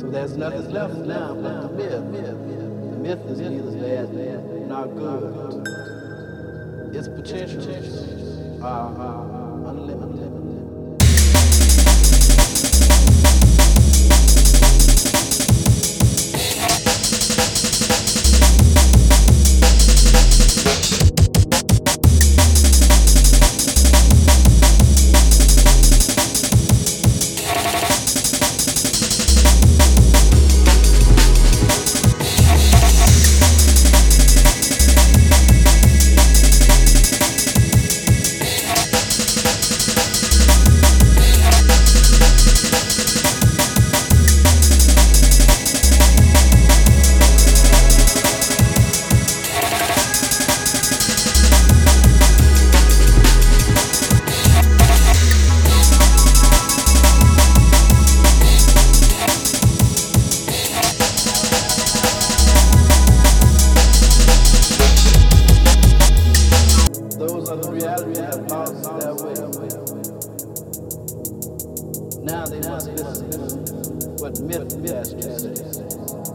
So there's nothing left now but the myth. The myth is neither bad nor good. Its potentials are unlimited. Those are the realities that have lost their way. Now they must listen to what myth has to say.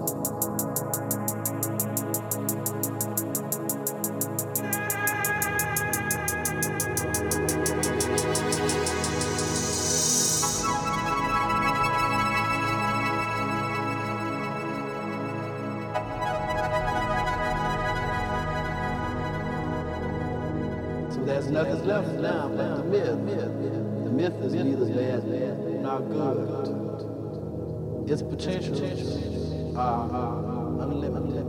So there's nothing left now but the myth. The myth is neither bad nor good. Its potentials are unlimited.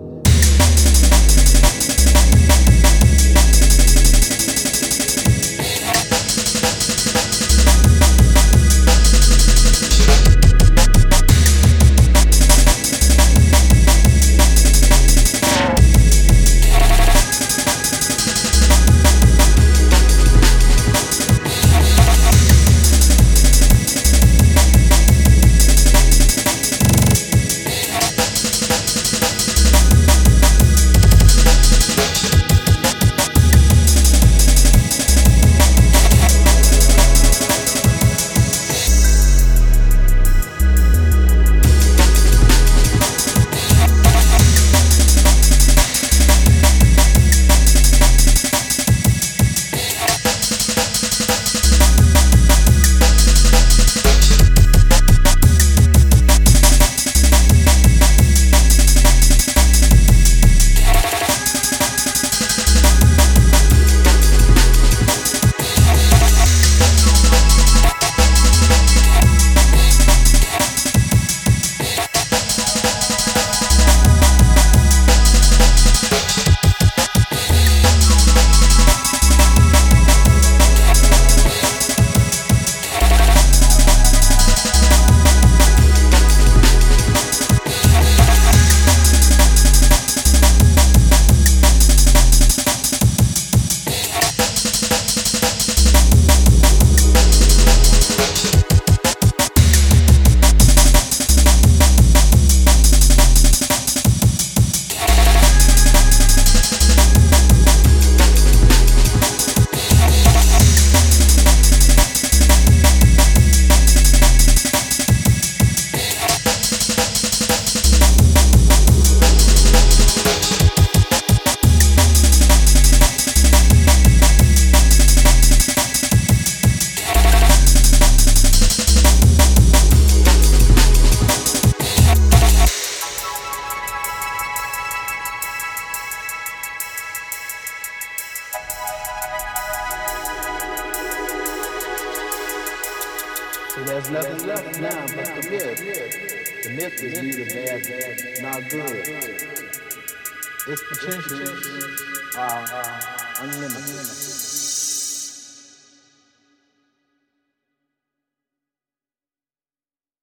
So there's nothing left now but the myth. The myth is neither bad nor good. Its potentials are unlimited.